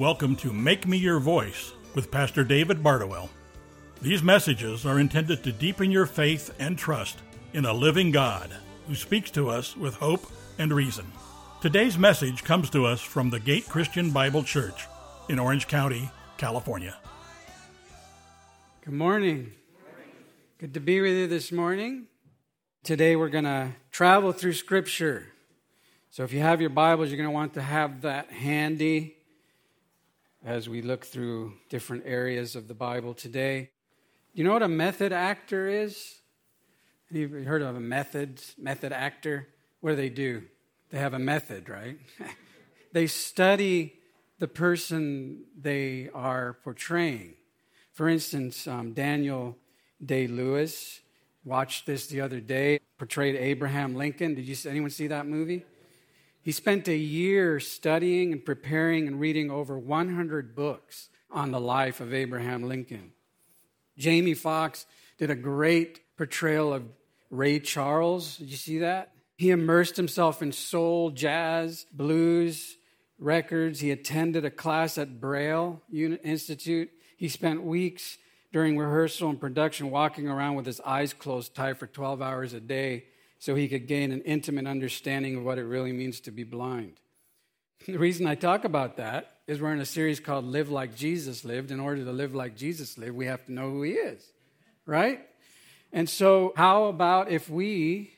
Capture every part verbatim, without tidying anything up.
Welcome to Make Me Your Voice with Pastor David Bardowell. These messages are intended to deepen your faith and trust in a living God who speaks to us with hope and reason. Today's message comes to us from the Gate Christian Bible Church in Orange County, California. Good morning. Good to be with you this morning. Today we're going to travel through Scripture. So if you have your Bibles, you're going to want to have that handy as we look through different areas of the Bible today. You know what a method actor is? Have you heard of a method, method actor? What do they do? They have a method, right? They study the person they are portraying. For instance, um, Daniel Day-Lewis, watched this the other day, portrayed Abraham Lincoln. Did you anyone see that movie? He spent a year studying and preparing and reading over one hundred books on the life of Abraham Lincoln. Jamie Foxx did a great portrayal of Ray Charles. Did you see that? He immersed himself in soul, jazz, blues, records. He attended a class at Braille Institute. He spent weeks during rehearsal and production walking around with his eyes closed tight for twelve hours a day so he could gain an intimate understanding of what it really means to be blind. The reason I talk about that is we're in a series called Live Like Jesus Lived. In order to live like Jesus lived, we have to know who he is, right? And so how about if we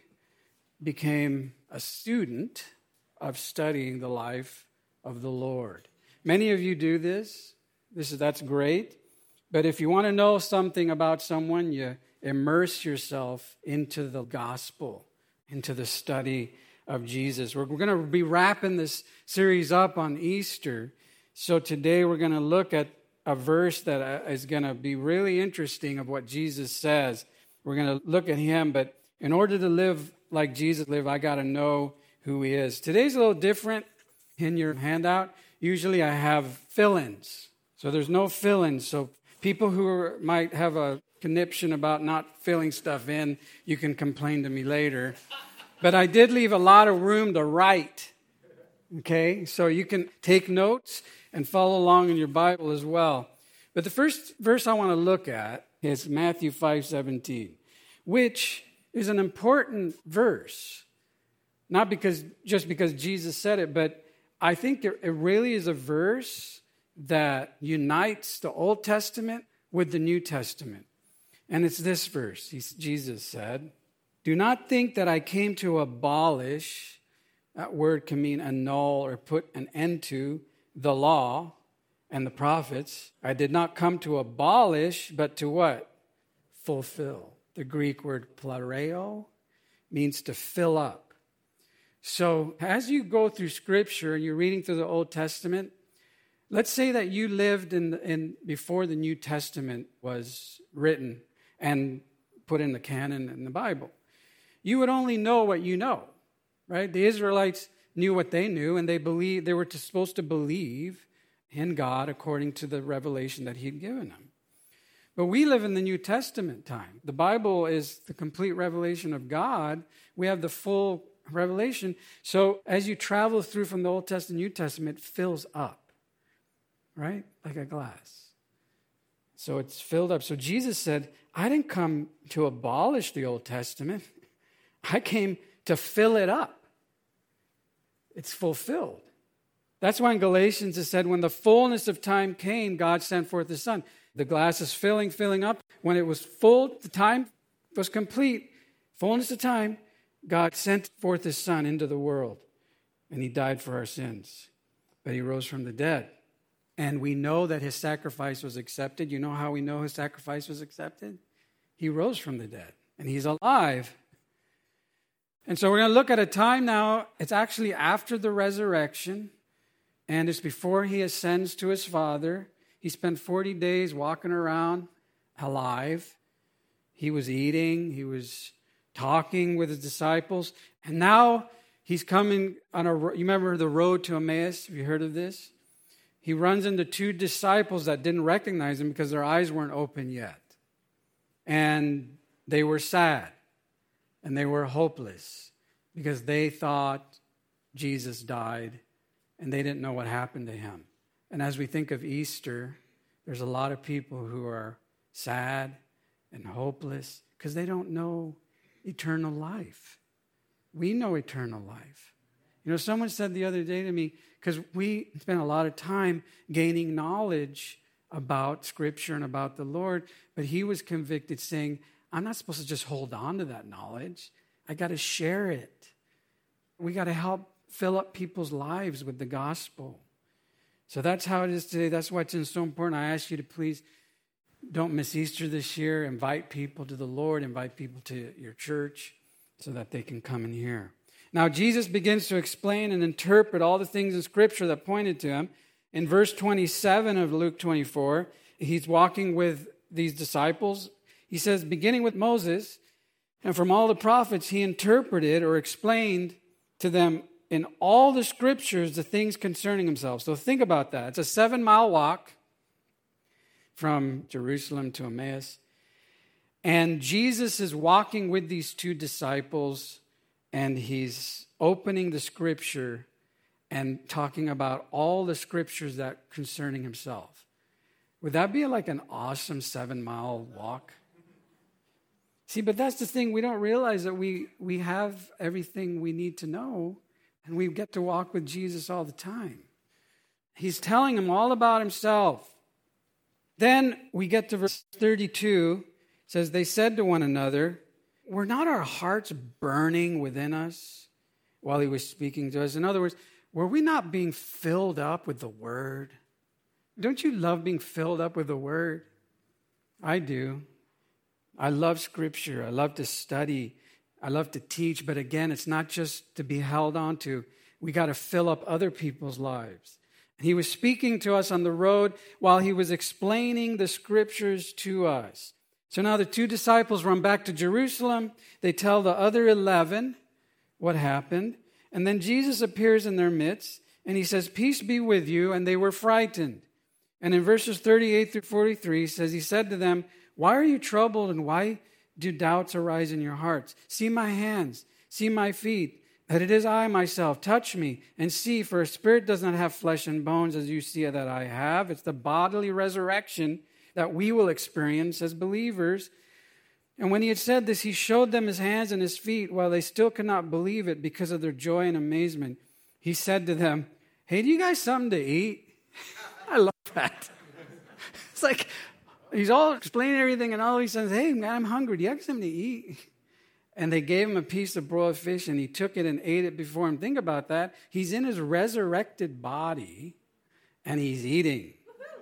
became a student of studying the life of the Lord? Many of you do this. This is that's great. But if you want to know something about someone, you immerse yourself into the gospel, into the study of Jesus. We're, we're going to be wrapping this series up on Easter. So today we're going to look at a verse that is going to be really interesting of what Jesus says. We're going to look at him, but in order to live like Jesus lived, I got to know who he is. Today's a little different. In your handout, usually I have fill-ins. So there's no fill-ins. So people who are, might have a conniption about not filling stuff in, you can complain to me later. But I did leave a lot of room to write. Okay? So you can take notes and follow along in your Bible as well. But the first verse I want to look at is Matthew five seventeen, which is an important verse. Not because just because Jesus said it, but I think it really is a verse that unites the Old Testament with the New Testament. And it's this verse. He, Jesus said, "Do not think that I came to abolish," that word can mean annul or put an end to, "the law and the prophets. I did not come to abolish, but to what? Fulfill." The Greek word plereo means to fill up. So as you go through Scripture and you're reading through the Old Testament, let's say that you lived in, in before the New Testament was written and put in the canon in the Bible. You would only know what you know, right? The Israelites knew what they knew, and they believed they were to, supposed to believe in God according to the revelation that he'd given them. But we live in the New Testament time. The Bible is the complete revelation of God. We have the full revelation. So as you travel through from the Old Testament to New Testament, it fills up, right? Like a glass. So it's filled up. So Jesus said, I didn't come to abolish the Old Testament. I came to fill it up. It's fulfilled. That's why in Galatians it said, when the fullness of time came, God sent forth his Son. The glass is filling, filling up. When it was full, the time was complete. Fullness of time, God sent forth his Son into the world. And he died for our sins. But he rose from the dead. And we know that his sacrifice was accepted. You know how we know his sacrifice was accepted? He rose from the dead. And he's alive. And so we're going to look at a time now. It's actually after the resurrection. And it's before he ascends to his Father. He spent forty days walking around alive. He was eating. He was talking with his disciples. And now he's coming on a, you remember the road to Emmaus? Have you heard of this? He runs into two disciples that didn't recognize him because their eyes weren't open yet. And they were sad. And they were hopeless because they thought Jesus died and they didn't know what happened to him. And as we think of Easter, there's a lot of people who are sad and hopeless because they don't know eternal life. We know eternal life. You know, someone said the other day to me, because we spend a lot of time gaining knowledge about Scripture and about the Lord, but he was convicted saying, I'm not supposed to just hold on to that knowledge. I got to share it. We got to help fill up people's lives with the gospel. So that's how it is today. That's why it's so important. I ask you to please don't miss Easter this year. Invite people to the Lord. Invite people to your church so that they can come and hear. Now, Jesus begins to explain and interpret all the things in Scripture that pointed to him. In verse twenty-seven of Luke twenty-four, he's walking with these disciples. He says, beginning with Moses, and from all the prophets, he interpreted or explained to them in all the Scriptures the things concerning himself. So think about that. It's a seven-mile walk from Jerusalem to Emmaus. And Jesus is walking with these two disciples, and he's opening the Scripture and talking about all the Scriptures that concerning himself. Would that be like an awesome seven-mile walk? See, but that's the thing. We don't realize that we, we have everything we need to know, and we get to walk with Jesus all the time. He's telling them all about himself. Then we get to verse thirty-two. It says, they said to one another, were not our hearts burning within us while he was speaking to us? In other words, were we not being filled up with the Word? Don't you love being filled up with the Word? I do. I love Scripture. I love to study. I love to teach. But again, it's not just to be held on to. We got to fill up other people's lives. And he was speaking to us on the road while he was explaining the Scriptures to us. So now the two disciples run back to Jerusalem. They tell the other eleven what happened. And then Jesus appears in their midst, and he says, peace be with you. And they were frightened. And in verses thirty-eight through forty-three, he says, he said to them, why are you troubled, and why do doubts arise in your hearts? See my hands, see my feet, that it is I myself. Touch me and see, for a spirit does not have flesh and bones as you see that I have. It's the bodily resurrection that we will experience as believers. And when he had said this, he showed them his hands and his feet, while they still could not believe it because of their joy and amazement. He said to them, hey, do you guys something to eat? I love that. It's like he's all explaining everything, and all he says, hey, man, I'm hungry. Do you have something to eat? And they gave him a piece of broiled fish, and he took it and ate it before him. Think about that. He's in his resurrected body, and he's eating.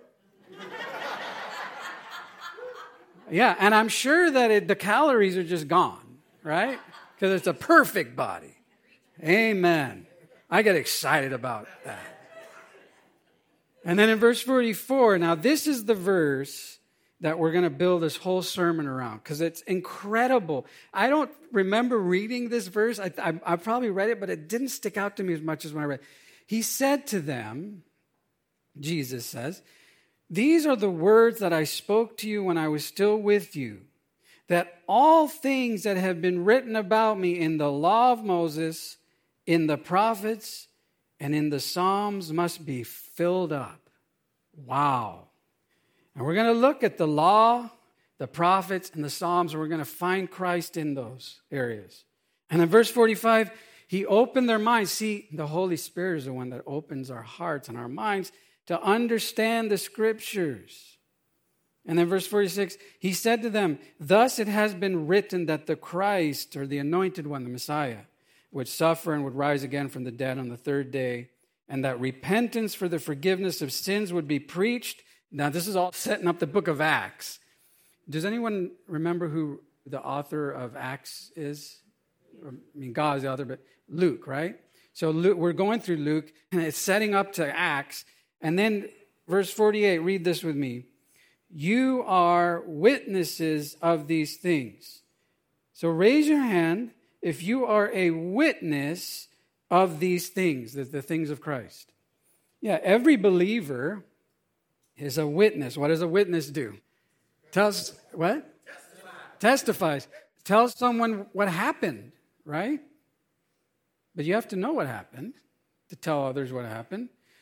Yeah, and I'm sure that it, the calories are just gone, right? Because it's a perfect body. Amen. I get excited about that. And then in verse forty-four, now this is the verse that we're going to build this whole sermon around, because it's incredible. I don't remember reading this verse. I, I, I probably read it, but it didn't stick out to me as much as when I read it. He said to them, Jesus says, these are the words that I spoke to you when I was still with you, that all things that have been written about me in the law of Moses, in the prophets, and in the Psalms must be filled up. Wow. And we're going to look at the law, the prophets, and the Psalms, and we're going to find Christ in those areas. And in verse forty-five, he opened their minds. See, the Holy Spirit is the one that opens our hearts and our minds to understand the Scriptures. And then verse forty-six, he said to them, thus it has been written that the Christ, or the Anointed One, the Messiah, would suffer and would rise again from the dead on the third day, and that repentance for the forgiveness of sins would be preached. Now, this is all setting up the book of Acts. Does anyone remember who the author of Acts is? I mean, God is the author, but Luke, right? So Luke, we're going through Luke, and it's setting up to Acts. And then verse forty-eight, read this with me. You are witnesses of these things. So raise your hand if you are a witness of these things, the, the things of Christ. Yeah, every believer is a witness. What does a witness do? Tells, what? Testifies. Testifies. Tells someone what happened, right? But you have to know what happened to tell others what happened.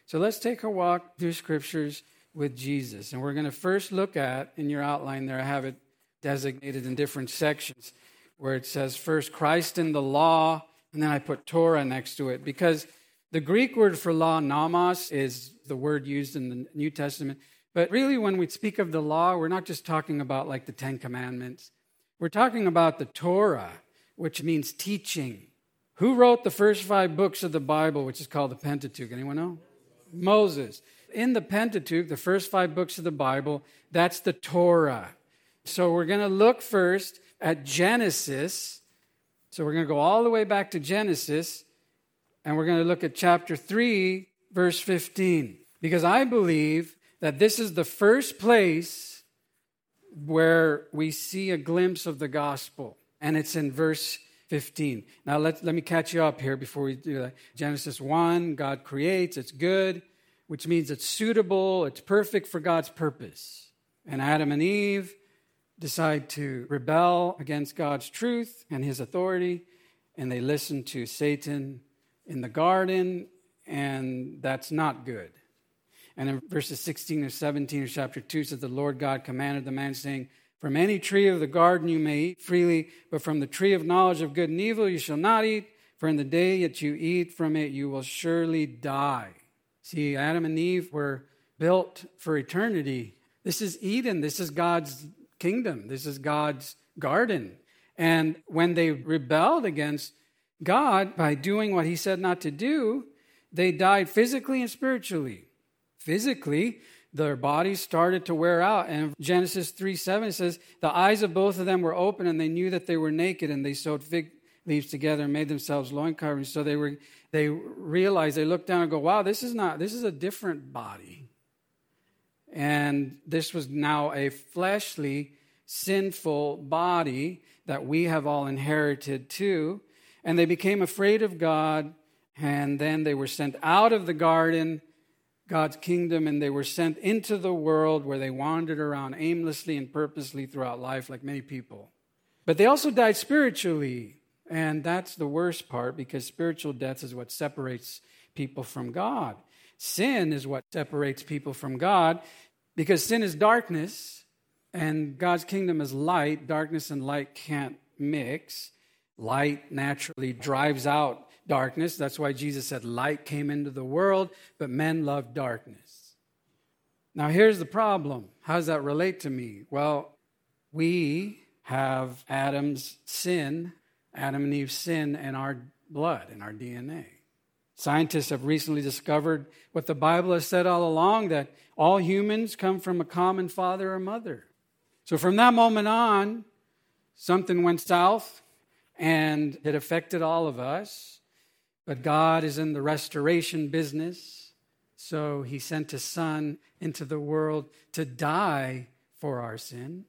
So let's take a walk through scriptures with Jesus. And we're going to first look at, in your outline there, I have it designated in different sections, where it says first Christ in the law, and then I put Torah next to it, because the Greek word for law, nomos, is the word used in the New Testament. But really, when we speak of the law, we're not just talking about like the Ten Commandments. We're talking about the Torah, which means teaching. Who wrote the first five books of the Bible, which is called the Pentateuch? Anyone know? Moses. In the Pentateuch, the first five books of the Bible, that's the Torah. So we're going to look first at Genesis. So we're going to go all the way back to Genesis, and we're going to look at chapter three, verse fifteen. Because I believe that this is the first place where we see a glimpse of the gospel. And it's in verse fifteen. Now, let, let me catch you up here before we do that. Genesis one, God creates, it's good, which means it's suitable, it's perfect for God's purpose. And Adam and Eve decide to rebel against God's truth and his authority, and they listen to Satan in the garden, and that's not good. And in verses sixteen or seventeen of chapter two, it says, the Lord God commanded the man, saying, from any tree of the garden you may eat freely, but from the tree of knowledge of good and evil you shall not eat, for in the day that you eat from it you will surely die. See, Adam and Eve were built for eternity. This is Eden. This is God's kingdom. This is God's garden. And when they rebelled against God by doing what he said not to do, they died physically and spiritually. Physically, their bodies started to wear out. And Genesis three seven says, the eyes of both of them were open, and they knew that they were naked, and they sewed fig leaves together and made themselves loin coverings. So they were they realized, they looked down and go, wow, this is not, this is a different body. And this was now a fleshly, sinful body that we have all inherited too. And they became afraid of God, and then they were sent out of the garden, God's kingdom, and they were sent into the world where they wandered around aimlessly and purposely throughout life like many people. But they also died spiritually, and that's the worst part, because spiritual death is what separates people from God. Sin is what separates people from God, because sin is darkness, and God's kingdom is light. Darkness and light can't mix. Light naturally drives out darkness. That's why Jesus said light came into the world, but men love darkness. Now here's the problem. How does that relate to me? Well, we have Adam's sin, Adam and Eve's sin in our blood, in our D N A. Scientists have recently discovered what the Bible has said all along, that all humans come from a common father or mother. So from that moment on, something went south, and it affected all of us. But God is in the restoration business, so he sent his son into the world to die for our sins.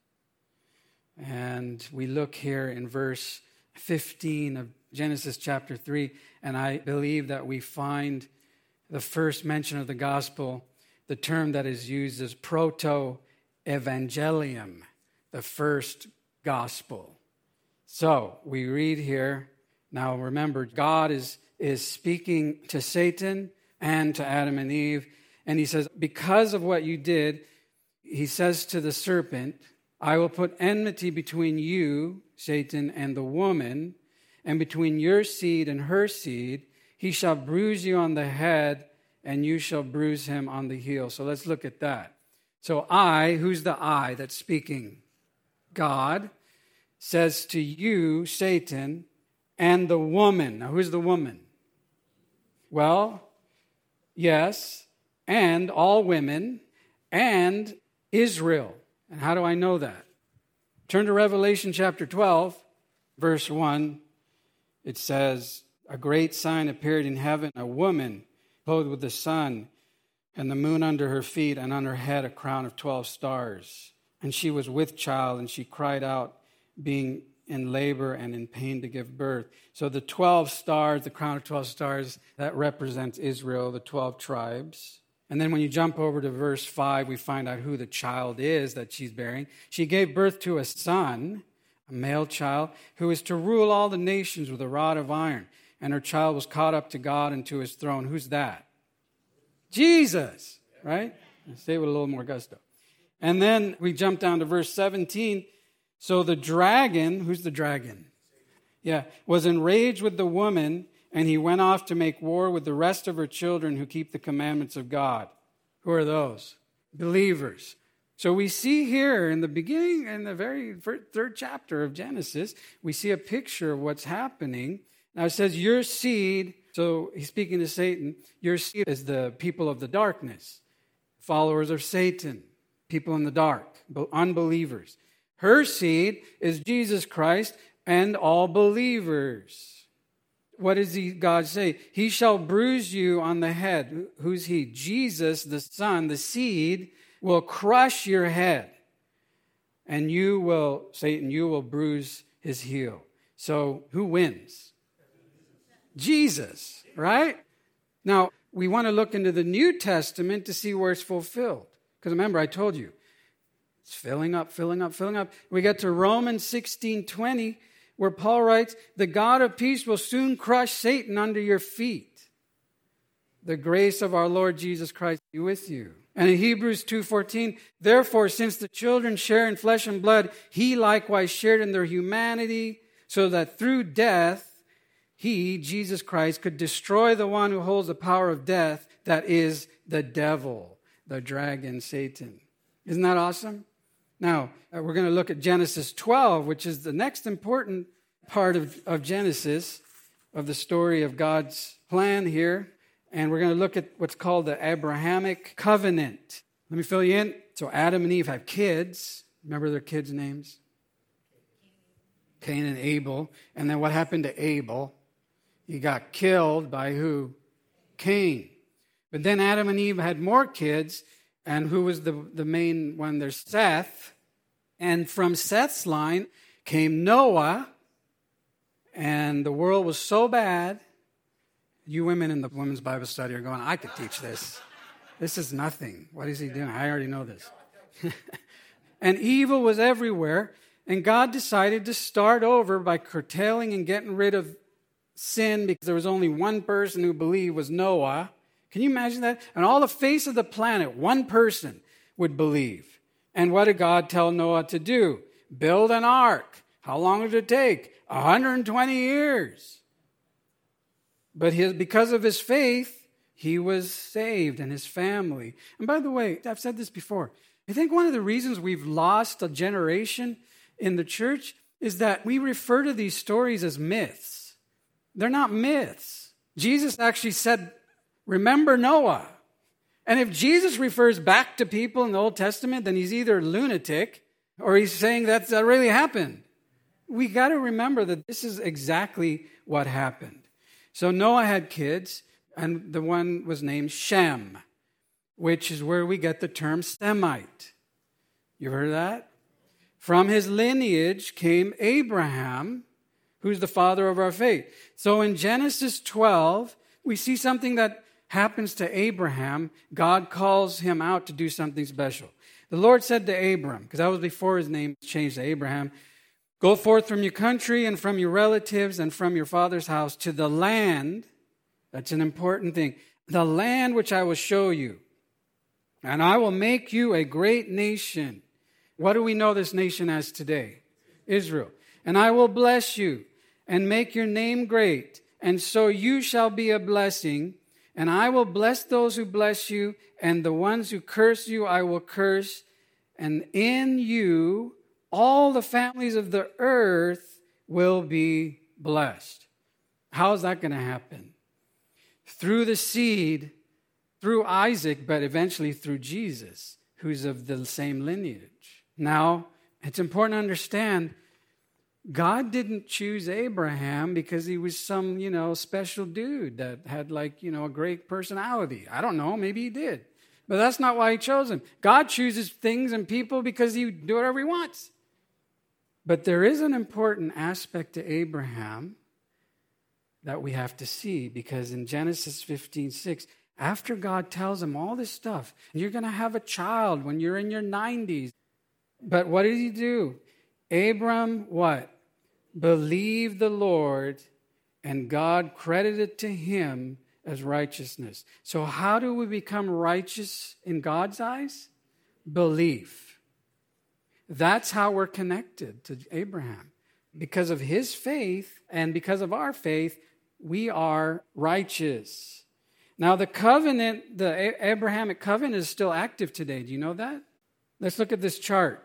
And we look here in verse fifteen of Genesis chapter three, and I believe that we find the first mention of the gospel. The term that is used is proto-evangelium, the first gospel. So we read here, now remember, God is, is speaking to Satan and to Adam and Eve, and he says, because of what you did, he says to the serpent, I will put enmity between you, Satan, and the woman, and between your seed and her seed. He shall bruise you on the head, and you shall bruise him on the heel. So let's look at that. So I, who's the I that's speaking? God says to you, Satan, and the woman. Now, who's the woman? Well, yes, and all women, and Israel. And how do I know that? Turn to Revelation chapter twelve, verse one. It says, a great sign appeared in heaven, a woman clothed with the sun, and the moon under her feet, and on her head a crown of twelve stars. And she was with child, and she cried out, being in labor and in pain to give birth. So the twelve stars, the crown of twelve stars, that represents Israel, the twelve tribes. And then when you jump over to verse five, we find out who the child is that she's bearing. She gave birth to a son, a male child, who is to rule all the nations with a rod of iron. And her child was caught up to God and to his throne. Who's that? Jesus, right? Say it with a little more gusto. And then we jump down to verse seventeen. So the dragon, who's the dragon? Yeah, was enraged with the woman, and he went off to make war with the rest of her children who keep the commandments of God. Who are those? Believers. So we see here in the beginning, in the very third chapter of Genesis, we see a picture of what's happening. Now it says, your seed, so he's speaking to Satan, your seed is the people of the darkness, followers of Satan, people in the dark, unbelievers. Her seed is Jesus Christ and all believers. What does he, God say? He shall bruise you on the head. Who's he? Jesus, the Son, the seed, will crush your head. And you will, Satan, you will bruise his heel. So who wins? Jesus, right? Now, we want to look into the New Testament to see where it's fulfilled. Because remember, I told you, it's filling up, filling up, filling up. We get to Romans sixteen twenty, where Paul writes, the God of peace will soon crush Satan under your feet. The grace of our Lord Jesus Christ be with you. And in Hebrews two fourteen, therefore, since the children share in flesh and blood, he likewise shared in their humanity, so that through death, he, Jesus Christ, could destroy the one who holds the power of death, that is the devil, the dragon, Satan. Isn't that awesome? Now, we're going to look at Genesis twelve, which is the next important part of, of Genesis, of the story of God's plan here. And we're going to look at what's called the Abrahamic covenant. Let me fill you in. So Adam and Eve have kids. Remember their kids' names? Cain and Abel. And then what happened to Abel? He got killed by who? Cain. But then Adam and Eve had more kids. And who was the, the main one? There's Seth. And from Seth's line came Noah. And the world was so bad. You women in the women's Bible study are going, I could teach this. This is nothing. What is he doing? I already know this. And evil was everywhere. And God decided to start over by curtailing and getting rid of sin, because there was only one person who believed, was Noah. Can you imagine that? And all the face of the planet, one person would believe. And what did God tell Noah to do? Build an ark. How long did it take? one hundred twenty years. But his, because of his faith, he was saved, and his family. And by the way, I've said this before. I think one of the reasons we've lost a generation in the church is that we refer to these stories as myths. They're not myths. Jesus actually said, remember Noah. And if Jesus refers back to people in the Old Testament, then he's either a lunatic or he's saying that that really happened. We got to remember that this is exactly what happened. So Noah had kids, and the one was named Shem, which is where we get the term Semite. You heard of that? From his lineage came Abraham, who's the father of our faith. So in Genesis twelve, we see something that happens to Abraham. God calls him out to do something special. The Lord said to Abram, because that was before his name changed to Abraham, go forth from your country and from your relatives and from your father's house to the land. That's an important thing. The land which I will show you. And I will make you a great nation. What do we know this nation as today? Israel. And I will bless you and make your name great. And so you shall be a blessing. And I will bless those who bless you. And the ones who curse you, I will curse. And in you, all the families of the earth will be blessed. How is that going to happen? Through the seed, through Isaac, but eventually through Jesus, who's of the same lineage. Now, it's important to understand, God didn't choose Abraham because he was some, you know, special dude that had like, you know, a great personality. I don't know, maybe he did. But that's not why he chose him. God chooses things and people because he do whatever he wants. But there is an important aspect to Abraham that we have to see, because in Genesis fifteen six, after God tells him all this stuff, you're going to have a child when you're in your nineties. But what did he do? Abram, what? Believed the Lord, and God credited to him as righteousness. So how do we become righteous in God's eyes? Belief. That's how we're connected to Abraham. Because of his faith and because of our faith, we are righteous. Now the covenant, the Abrahamic covenant is still active today. Do you know that? Let's look at this chart.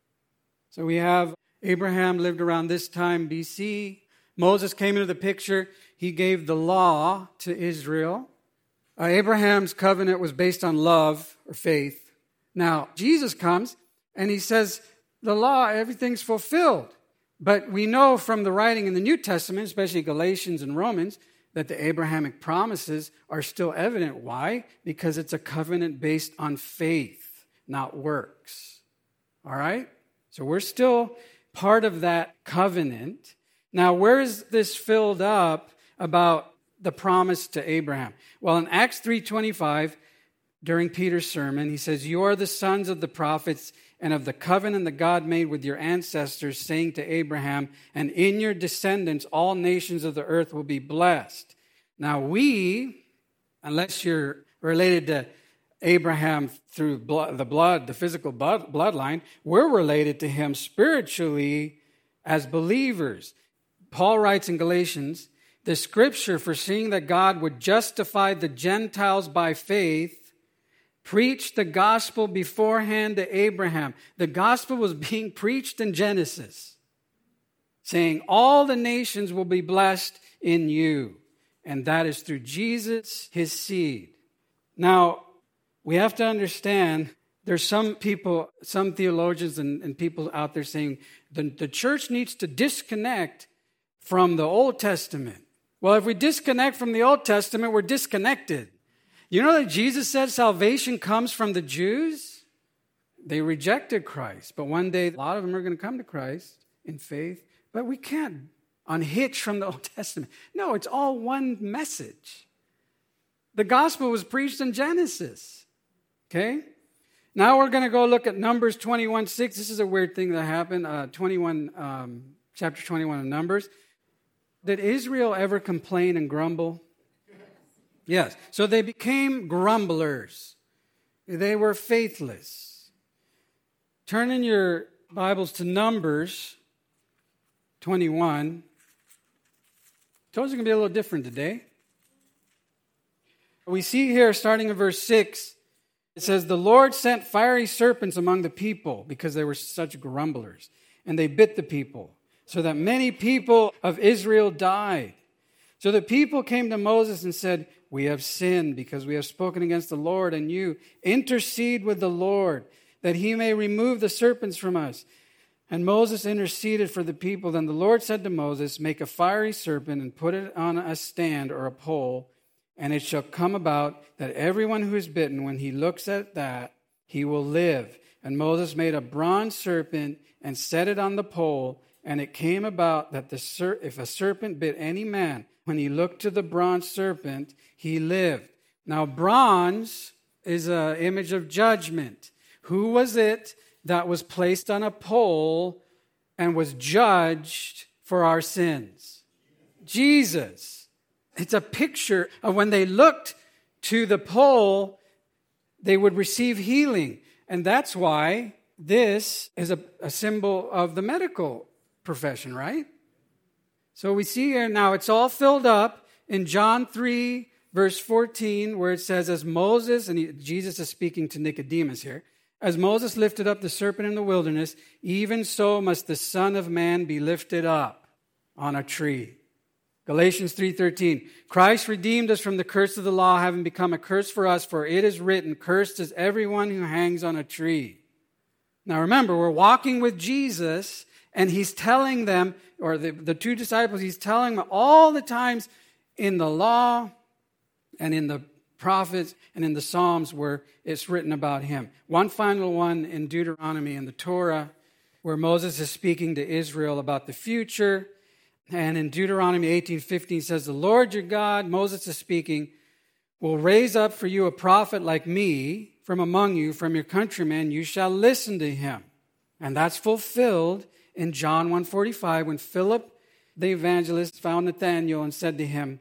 So we have Abraham lived around this time B C. Moses came into the picture. He gave the law to Israel. Uh, Abraham's covenant was based on love or faith. Now, Jesus comes and he says, the law, everything's fulfilled. But we know from the writing in the New Testament, especially Galatians and Romans, that the Abrahamic promises are still evident. Why? Because it's a covenant based on faith, not works. All right? So we're still part of that covenant. Now, where is this filled up about the promise to Abraham? Well, in Acts three twenty-five, during Peter's sermon, he says, you are the sons of the prophets and of the covenant that God made with your ancestors, saying to Abraham, and in your descendants all nations of the earth will be blessed. Now we, unless you're related to Abraham through blood, the blood, the physical blood, bloodline, we're related to him spiritually as believers. Paul writes in Galatians, the scripture foreseeing that God would justify the Gentiles by faith, preached the gospel beforehand to Abraham. The gospel was being preached in Genesis, saying all the nations will be blessed in you. And that is through Jesus, his seed. Now, we have to understand, there's some people, some theologians and, and people out there saying the, the church needs to disconnect from the Old Testament. Well, if we disconnect from the Old Testament, we're disconnected. You know that Jesus said salvation comes from the Jews? They rejected Christ, but one day a lot of them are going to come to Christ in faith. But we can't unhitch from the Old Testament. No, it's all one message. The gospel was preached in Genesis. Okay? Now we're going to go look at Numbers twenty-one six. This is a weird thing that happened. Uh, twenty-one, um, chapter twenty-one of Numbers. Did Israel ever complain and grumble? Yes. So they became grumblers. They were faithless. Turn in your Bibles to Numbers twenty-one. Told you it's going to be a little different today. We see here, starting in verse six, it says, the Lord sent fiery serpents among the people because they were such grumblers, and they bit the people, so that many people of Israel died. So the people came to Moses and said, we have sinned because we have spoken against the Lord, and you intercede with the Lord that he may remove the serpents from us. And Moses interceded for the people. Then the Lord said to Moses, make a fiery serpent and put it on a stand or a pole, and it shall come about that everyone who is bitten, when he looks at that, he will live. And Moses made a bronze serpent and set it on the pole, and it came about that the ser- if a serpent bit any man, when he looked to the bronze serpent, he lived. Now, bronze is an image of judgment. Who was it that was placed on a pole and was judged for our sins? Jesus. It's a picture of when they looked to the pole, they would receive healing. And that's why this is a, a symbol of the medical profession, right? So we see here now it's all filled up in John three, verse fourteen, where it says, as Moses, and he, Jesus is speaking to Nicodemus here, as Moses lifted up the serpent in the wilderness, even so must the Son of Man be lifted up on a tree. Galatians three thirteen, Christ redeemed us from the curse of the law, having become a curse for us, for it is written, cursed is everyone who hangs on a tree. Now remember, we're walking with Jesus, and he's telling them, or the, the two disciples, he's telling them all the times in the law and in the prophets and in the Psalms where it's written about him. One final one in Deuteronomy in the Torah, where Moses is speaking to Israel about the future. And in Deuteronomy eighteen fifteen says, the Lord your God, Moses is speaking, will raise up for you a prophet like me from among you, from your countrymen. You shall listen to him. And that's fulfilled in John one forty-five when Philip the evangelist found Nathanael and said to him,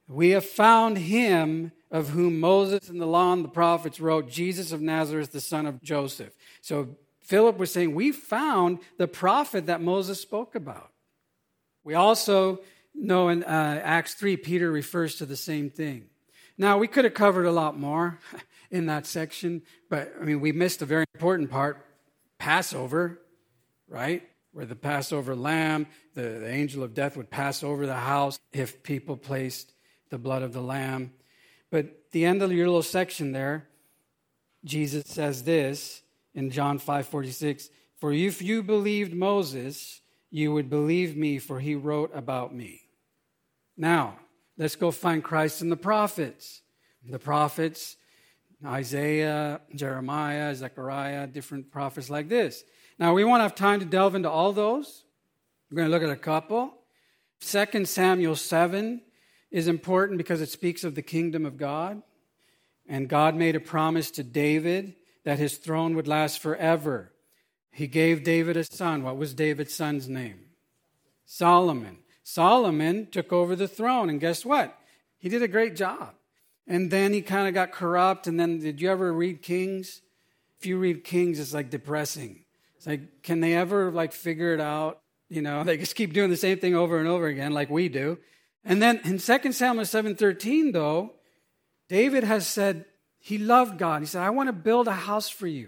We have found him of whom Moses and the law and the prophets wrote, Jesus of Nazareth, the son of Joseph. So Philip was saying, we found the prophet that Moses spoke about. We also know in uh, Acts three, Peter refers to the same thing. Now, we could have covered a lot more in that section, but I mean, we missed a very important part, Passover, right? Where the Passover lamb, the, the angel of death would pass over the house if people placed the blood of the lamb. But the end of your little section there, Jesus says this in John five forty-six, for if you believed Moses, you would believe me, for he wrote about me. Now, let's go find Christ in the prophets. The prophets, Isaiah, Jeremiah, Zechariah, different prophets like this. Now, we won't have time to delve into all those. We're going to look at a couple. Second Samuel seven is important because it speaks of the kingdom of God. And God made a promise to David that his throne would last forever. He gave David a son. What was David's son's name? Solomon. Solomon took over the throne, and guess what? He did a great job. And then he kind of got corrupt, and then did you ever read Kings? If you read Kings, it's like depressing. It's like, can they ever like figure it out? You know, they just keep doing the same thing over and over again like we do. And then in Second Samuel seven thirteen, though, David has said he loved God. He said, I want to build a house for you.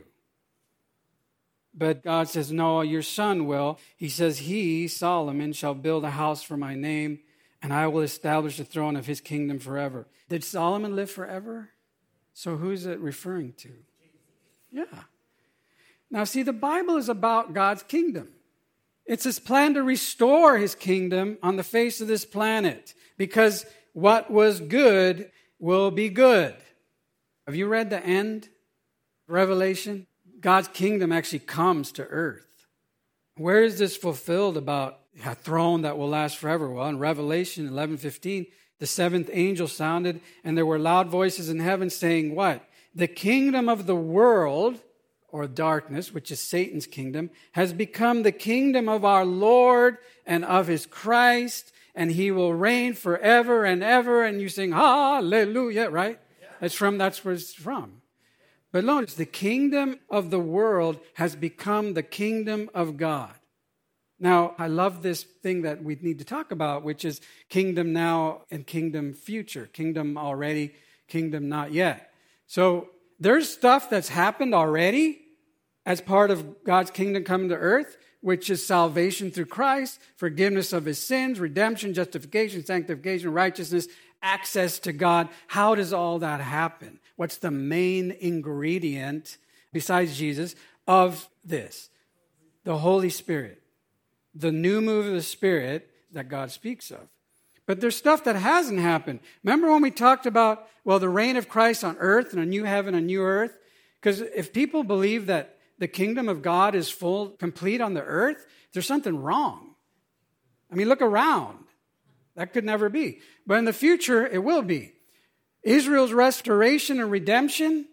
But God says, no, your son will. He says, he, Solomon, shall build a house for my name, and I will establish the throne of his kingdom forever. Did Solomon live forever? So who's it referring to? Yeah. Now, see, the Bible is about God's kingdom. It's his plan to restore his kingdom on the face of this planet, because what was good will be good. Have you read the end? Revelation? God's kingdom actually comes to earth. Where is this fulfilled about a throne that will last forever? Well, in Revelation eleven fifteen, the seventh angel sounded, and there were loud voices in heaven saying, what? The kingdom of the world, or darkness, which is Satan's kingdom, has become the kingdom of our Lord and of his Christ, and he will reign forever and ever. And you sing, hallelujah, right? Yeah. That's from, that's where it's from. But notice, the kingdom of the world has become the kingdom of God. Now, I love this thing that we need to talk about, which is kingdom now and kingdom future. Kingdom already, kingdom not yet. So there's stuff that's happened already as part of God's kingdom coming to earth, which is salvation through Christ, forgiveness of his sins, redemption, justification, sanctification, righteousness, access to God. How does all that happen? What's the main ingredient, besides Jesus, of this? The Holy Spirit. The new move of the Spirit that God speaks of. But there's stuff that hasn't happened. Remember when we talked about, well, the reign of Christ on earth and a new heaven, a new earth? Because if people believe that the kingdom of God is full, complete on the earth, there's something wrong. I mean, look around. That could never be. But in the future, it will be. Israel's restoration and redemption.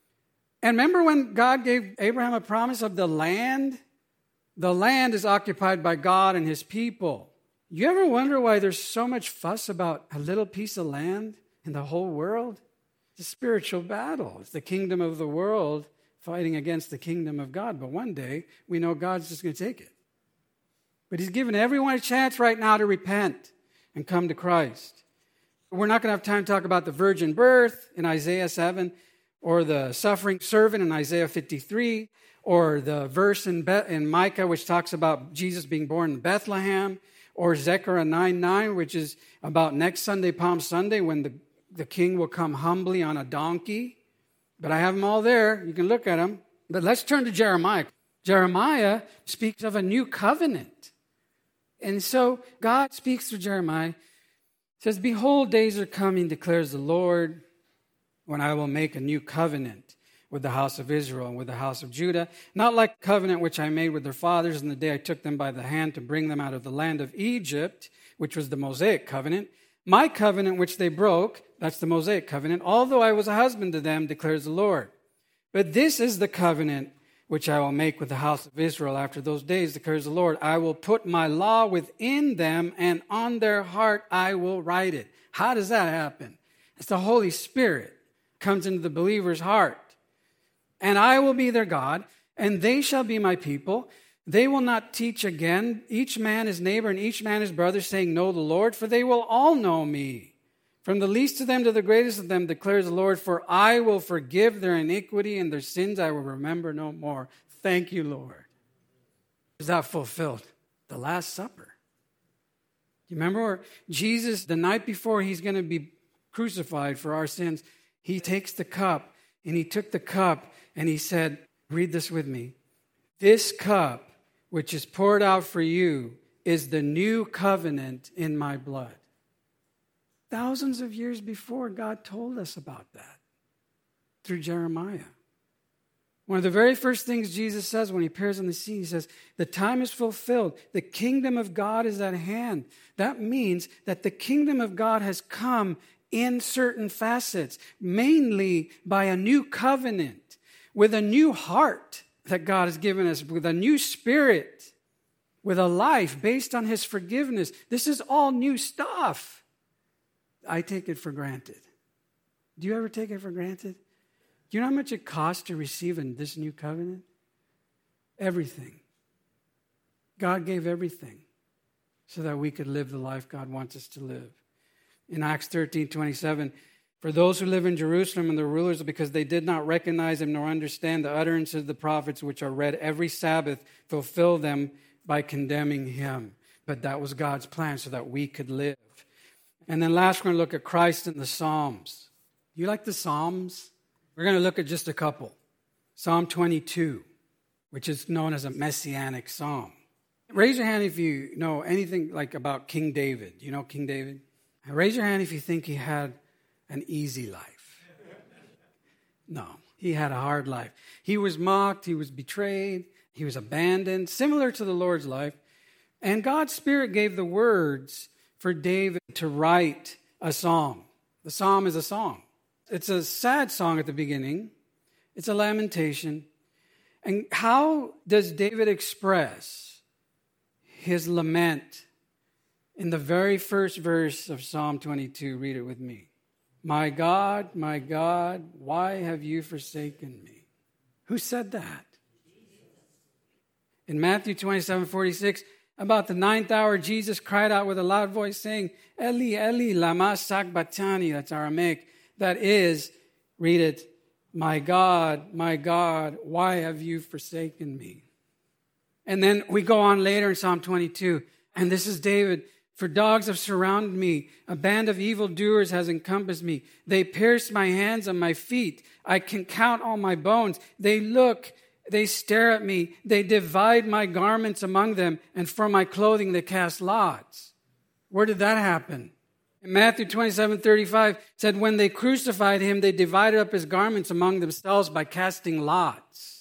And remember when God gave Abraham a promise of the land? The land is occupied by God and his people. You ever wonder why there's so much fuss about a little piece of land in the whole world? It's a spiritual battle. It's the kingdom of the world fighting against the kingdom of God. But one day, we know God's just going to take it. But he's given everyone a chance right now to repent and come to Christ. We're not going to have time to talk about the virgin birth in Isaiah seven, or the suffering servant in Isaiah fifty-three, or the verse in, Be- in Micah which talks about Jesus being born in Bethlehem, or Zechariah nine nine, which is about next Sunday, Palm Sunday, when the, the king will come humbly on a donkey. But I have them all there. You can look at them. But let's turn to Jeremiah. Jeremiah speaks of a new covenant. And so God speaks through Jeremiah. He says, behold, days are coming, declares the Lord, when I will make a new covenant with the house of Israel and with the house of Judah, not like the covenant which I made with their fathers in the day I took them by the hand to bring them out of the land of Egypt, which was the Mosaic covenant. My covenant which they broke, that's the Mosaic covenant, although I was a husband to them, declares the Lord. But this is the covenant which I will make with the house of Israel after those days, declares the Lord. I will put my law within them, and on their heart I will write it. How does that happen? It's the Holy Spirit comes into the believer's heart. And I will be their God, and they shall be my people. They will not teach again, each man his neighbor and each man his brother, saying, know the Lord, for they will all know me. From the least of them to the greatest of them, declares the Lord, for I will forgive their iniquity and their sins I will remember no more. Thank you, Lord. Is that fulfilled? The Last Supper. You remember where Jesus, the night before he's going to be crucified for our sins, he takes the cup, and he took the cup, and he said, read this with me. This cup, which is poured out for you, is the new covenant in my blood. Thousands of years before, God told us about that through Jeremiah. One of the very first things Jesus says when he appears on the scene, he says, the time is fulfilled. The kingdom of God is at hand. That means that the kingdom of God has come in certain facets, mainly by a new covenant, with a new heart that God has given us, with a new spirit, with a life based on his forgiveness. This is all new stuff. I take it for granted. Do you ever take it for granted? Do you know how much it costs to receive in this new covenant? Everything. God gave everything so that we could live the life God wants us to live. In Acts thirteen twenty-seven, for those who live in Jerusalem and the rulers, because they did not recognize him nor understand the utterances of the prophets which are read every Sabbath, fulfill them by condemning him. But that was God's plan so that we could live. And then last, we're going to look at Christ in the Psalms. You like the Psalms? We're going to look at just a couple. Psalm twenty-two, which is known as a messianic psalm. Raise your hand if you know anything like about King David. You know King David? Raise your hand if you think he had an easy life. No, he had a hard life. He was mocked, he was betrayed, he was abandoned, similar to the Lord's life. And God's Spirit gave the words for David to write a psalm. The psalm is a song. It's a sad song at the beginning. It's a lamentation. And how does David express his lament? In the very first verse of Psalm twenty-two, read it with me. My God, my God, why have you forsaken me? Who said that? In Matthew twenty-seven forty-six, about the ninth hour, Jesus cried out with a loud voice saying, Eli, Eli, lama sabachthani, that's Aramaic. That is, read it, my God, my God, why have you forsaken me? And then we go on later in Psalm twenty-two, and this is David. For dogs have surrounded me. A band of evildoers has encompassed me. They pierced my hands and my feet. I can count all my bones. They look, they stare at me. They divide my garments among them, and for my clothing they cast lots. Where did that happen? In Matthew twenty-seven thirty-five said, when they crucified him, they divided up his garments among themselves by casting lots.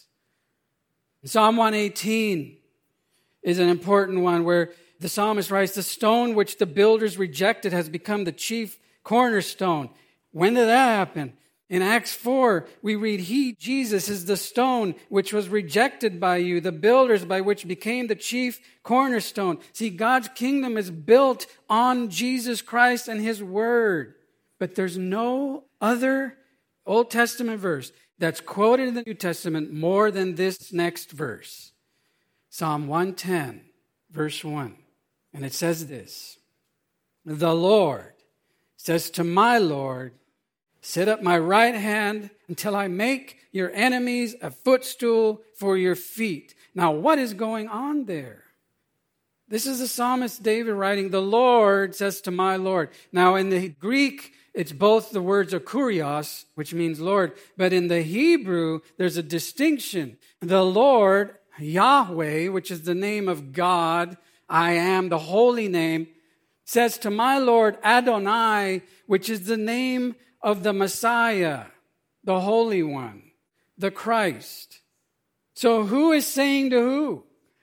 Psalm one eighteen is an important one where the psalmist writes, the stone which the builders rejected has become the chief cornerstone. When did that happen? In Acts four, we read, he, Jesus, is the stone which was rejected by you, the builders by which became the chief cornerstone. See, God's kingdom is built on Jesus Christ and his word. But there's no other Old Testament verse that's quoted in the New Testament more than this next verse. Psalm one ten, verse one. And it says this, the Lord says to my Lord, sit at my right hand until I make your enemies a footstool for your feet. Now, what is going on there? This is the psalmist David writing, the Lord says to my Lord. Now, in the Greek, it's both the words of kurios, which means Lord, but in the Hebrew, there's a distinction. The Lord, Yahweh, which is the name of God, I am, the holy name, says to my Lord Adonai, which is the name of the Messiah, the Holy One, the Christ. So who is saying to who?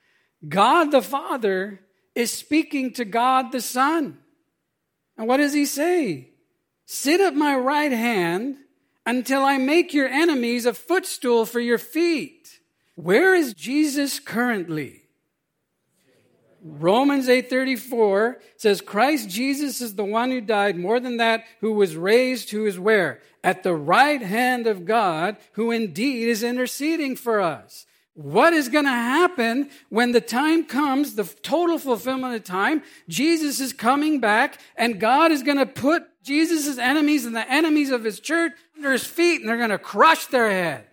God the Father is speaking to God the Son. And what does he say? Sit at my right hand until I make your enemies a footstool for your feet. Where is Jesus currently? Romans eight thirty-four says, Christ Jesus is the one who died, more than that, who was raised, who is where? At the right hand of God, who indeed is interceding for us. What is going to happen when the time comes, the total fulfillment of time? Jesus is coming back, and God is going to put Jesus' enemies and the enemies of his church under his feet, and they're going to crush their head.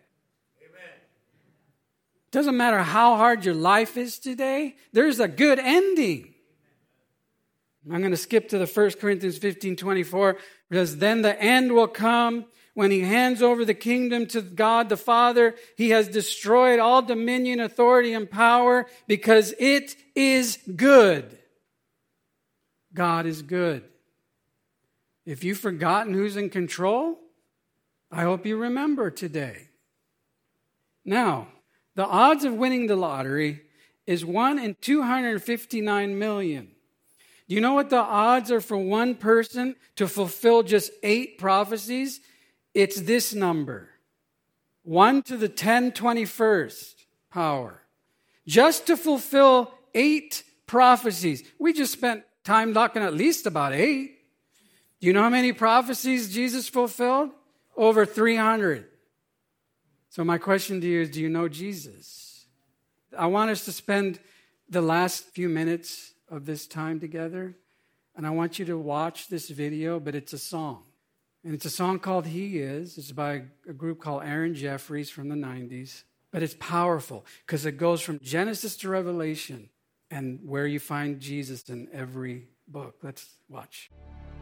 Doesn't matter how hard your life is today, there's a good ending. I'm going to skip to the First Corinthians fifteen twenty-four, because then the end will come when he hands over the kingdom to God the Father. He has destroyed all dominion, authority, and power because it is good. God is good. If you've forgotten who's in control, I hope you remember today. Now, the odds of winning the lottery is one in two hundred fifty-nine million. Do you know what the odds are for one person to fulfill just eight prophecies? It's this number. one to the ten twenty-first power. Just to fulfill eight prophecies. We just spent time talking at least about eight. Do you know how many prophecies Jesus fulfilled? Over three hundred. So my question to you is, do you know Jesus? I want us to spend the last few minutes of this time together, and I want you to watch this video, but it's a song. And it's a song called He Is. It's by a group called Aaron Jeffries from the nineties. But it's powerful because it goes from Genesis to Revelation and where you find Jesus in every book. Let's watch.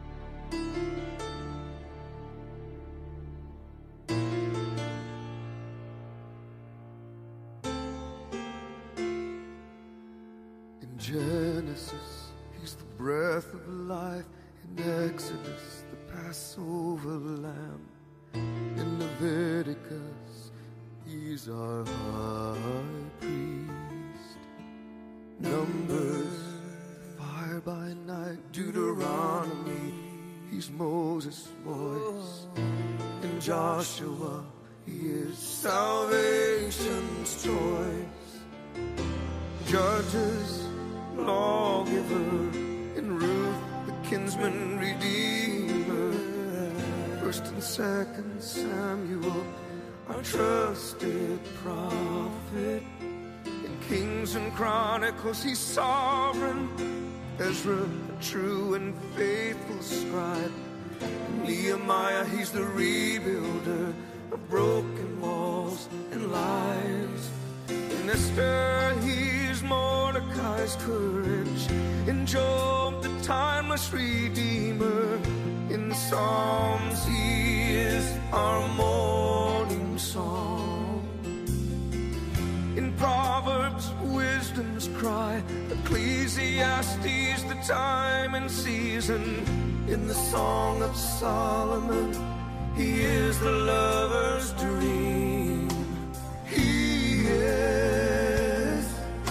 Genesis, he's the breath of life. In Exodus, the Passover lamb. In Leviticus, he's our high priest. Numbers, fire by night. Deuteronomy, he's Moses' voice. In Joshua, he is salvation's choice. Judges, lawgiver, in Ruth, the kinsman redeemer. First and second Samuel, our trusted prophet. In Kings and Chronicles, he's sovereign. Ezra, a true and faithful scribe. In Nehemiah, he's the rebuilder of broken walls and lives. In Esther, he's Mordecai's courage. In Job, the timeless redeemer. In Psalms, he is our morning song. In Proverbs, wisdom's cry. Ecclesiastes, the time and season. In the Song of Solomon, he is the lover's dream. He is,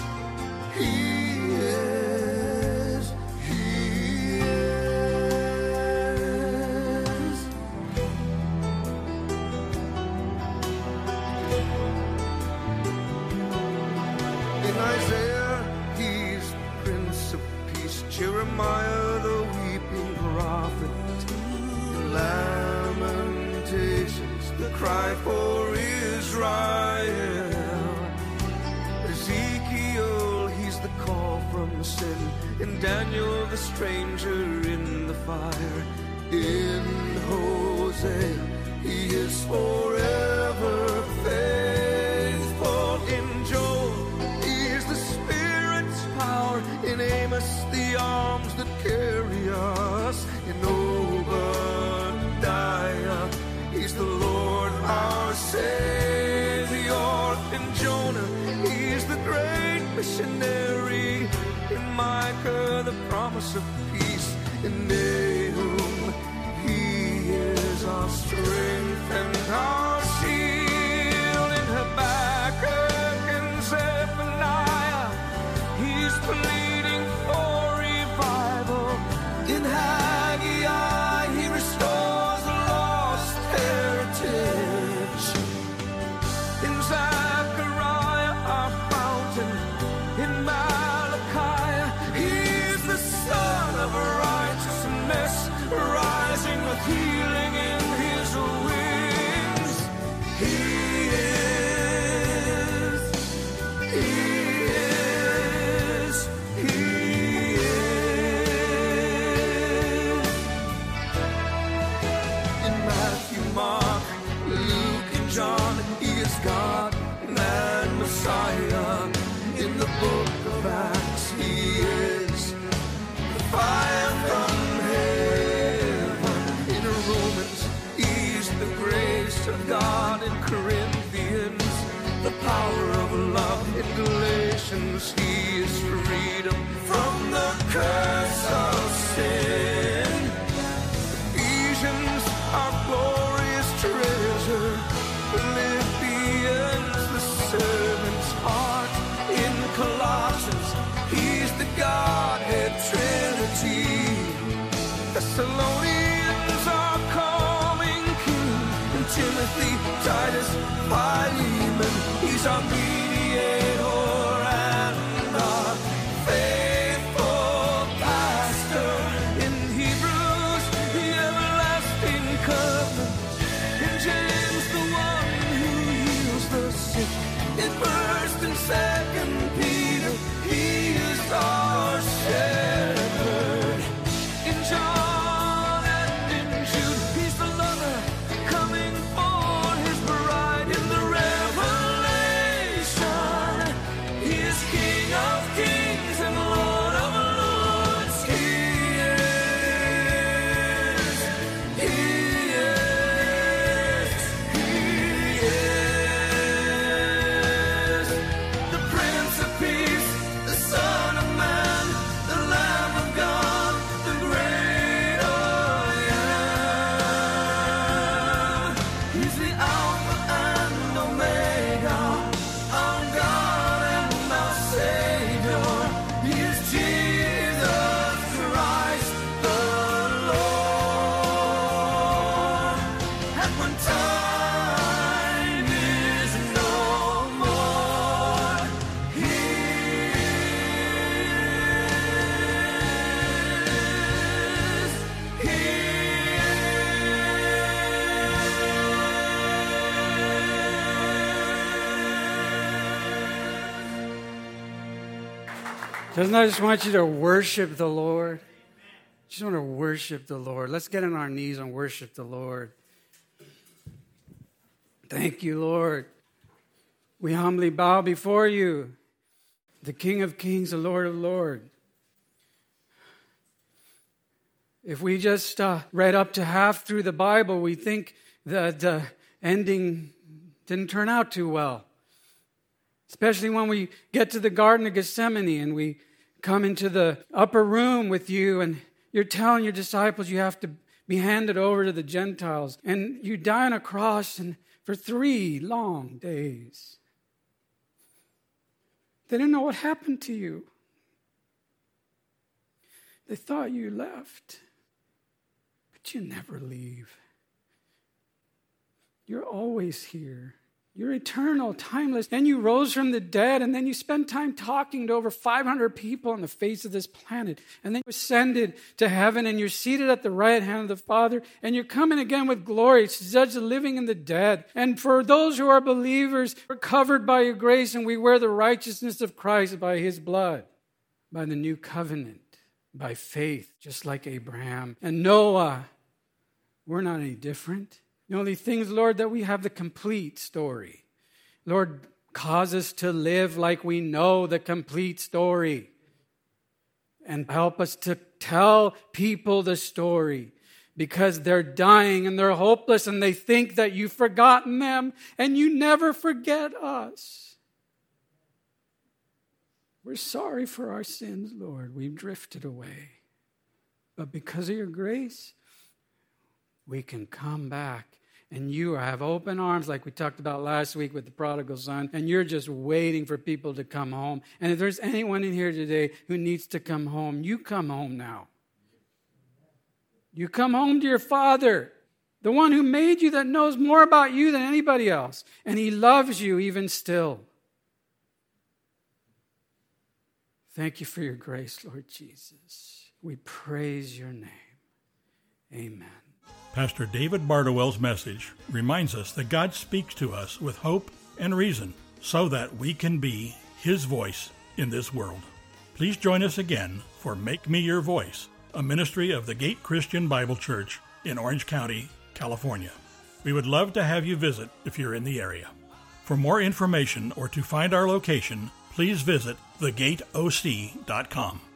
he is, he is. In Isaiah, he's Prince of Peace. Jeremiah, the weeping prophet. In Lamentations, the cry for Israel. Ezekiel, he's the call from sin. In Daniel, the stranger in the fire. In Hosea, he is forever faithful. In Joel, he is the Spirit's power. In Amos, the arms that carry us. In Obadiah, he's the Lord our Savior. In Jonah, he's the great missionary. In Micah, the promise of peace. In Nahum, he is our strength and our shield. In Habakkuk and Zephaniah, he's pleading for revival. In Haggai, he restores the lost heritage. In Zechariah, our fountain. In Malachi, is God, man, Messiah. In the book of Acts, he is the fire from heaven. In Romans, he's the grace of God. In Corinthians, the power of love. In Galatians, he is freedom from the curse of sin. Ephesians, our glorious treasure. Philippians, the servant's heart. In Colossians, he's the Godhead Trinity. Thessalonians, our calming king. And Timothy, Titus, Philemon, he's our mediator and our faithful pastor. In Hebrews, the everlasting covenant. In James, the one who heals the sick. In First and Second Peter, he is our shepherd. In John and in Jude, he's the lover coming for his bride. In the Revelation, he is King of kings and Lord of lords. He is, he is, he is the Prince of Peace, the Son of Man, the Lamb of God, the great I am. He's the Alpha and Omega, our God and our Savior. He is Jesus Christ the Lord. And when time is no more, He is, He Doesn't I just want you to worship the Lord? Just want to worship the Lord. Let's get on our knees and worship the Lord. Thank you, Lord. We humbly bow before you, the King of Kings, the Lord of Lords. If we just uh, read up to half through the Bible, we think that the ending didn't turn out too well. Especially when we get to the Garden of Gethsemane and we come into the upper room with you and you're telling your disciples you have to be handed over to the Gentiles. And you die on a cross and for three long days. They didn't know what happened to you. They thought you left. But you never leave. You're always here. You're eternal, timeless. Then you rose from the dead, and then you spent time talking to over five hundred people on the face of this planet. And then you ascended to heaven, and you're seated at the right hand of the Father, and you're coming again with glory to judge the living and the dead. And for those who are believers, we're covered by your grace, and we wear the righteousness of Christ by his blood, by the new covenant, by faith, just like Abraham and Noah. We're not any different. The only things, Lord, that we have the complete story. Lord, cause us to live like we know the complete story. And help us to tell people the story. Because they're dying and they're hopeless and they think that you've forgotten them. And you never forget us. We're sorry for our sins, Lord. We've drifted away. But because of your grace, we can come back. And you have open arms like we talked about last week with the prodigal son. And you're just waiting for people to come home. And if there's anyone in here today who needs to come home, you come home now. You come home to your Father, the one who made you, that knows more about you than anybody else. And he loves you even still. Thank you for your grace, Lord Jesus. We praise your name. Amen. Pastor David Bardowell's message reminds us that God speaks to us with hope and reason so that we can be his voice in this world. Please join us again for Make Me Your Voice, a ministry of the Gate Christian Bible Church in Orange County, California. We would love to have you visit if you're in the area. For more information or to find our location, please visit the gate o c dot com.